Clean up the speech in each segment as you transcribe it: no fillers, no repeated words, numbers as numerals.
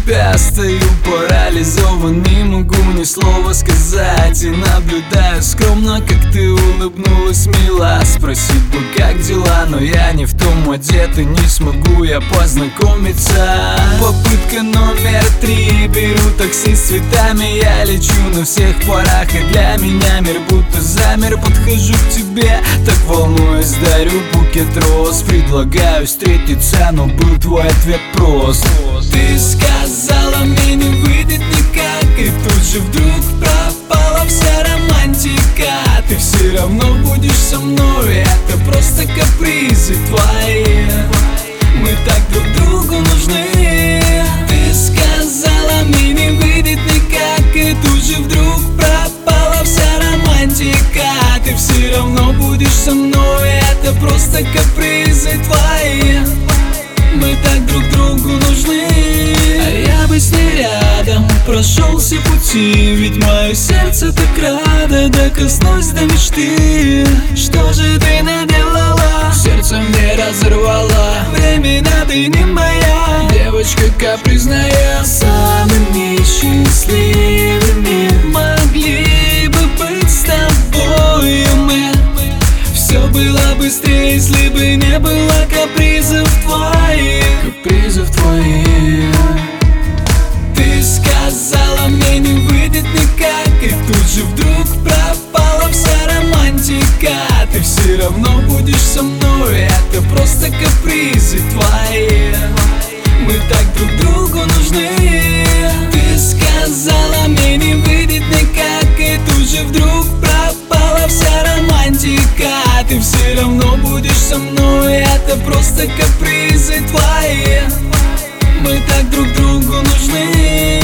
тебя стою парализован, не могу ни слова сказать. И наблюдаю скромно, как ты улыбнулась мила. Спросить бы, как дела, но я не в том одет, и не смогу я познакомиться. Попытка номер 3, беру такси с цветами. Я лечу на всех парах, и для меня мир будто замер. Подхожу к тебе, так волнуюсь, дарю букет роз. Предлагаю встретиться, но был твой ответ прост. Ты сказала, мне не выйдет никак, и тут же вдруг пропала вся романтика. Ты все равно будешь со мной, это просто капризы твои. Мы так друг другу нужны. Ты сказала, мне не выйдет никак, и тут же вдруг пропала вся романтика. Ты все равно будешь со мной, это просто капризы твои. Мы так друг другу нужны. А я бы с ней рядом прошел все пути, ведь мое сердце так радо докоснусь до мечты. Что же ты наделала? Сердце мне разорвала. Временно ты не моя девочка капризная. Самыми счастливыми могли бы быть с тобой мы. Все было быстрее, если бы не было капризов твоих. Капризов твоих. Ты сказала, мне не выйдет никак, и тут же вдруг пропала вся романтика. Ты все равно будешь со мной, это просто капризы твои. Мы так друг другу нужны. Ты сказала, мне не выйдет никак, и тут же вдруг пропала вся романтика. Ты все равно будешь со мной, это просто капризы твои. Мы так друг другу нужны.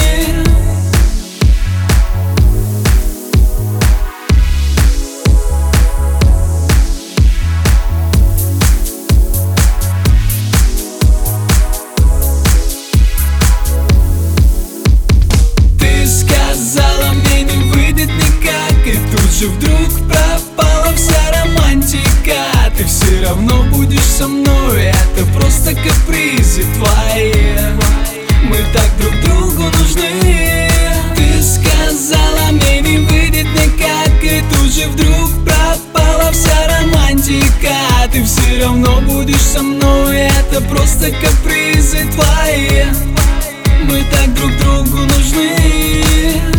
Ты сказала, мне не выйдет никак, и тут же вдруг пропала вся романтика. Ты все равно будешь со мной, это просто капризы твои. Мы так друг другу нужны. Ты сказала, мне не выйдет никак, и тут же вдруг пропала вся романтика. Ты все равно будешь со мной, это просто капризы твои. Мы так друг другу нужны.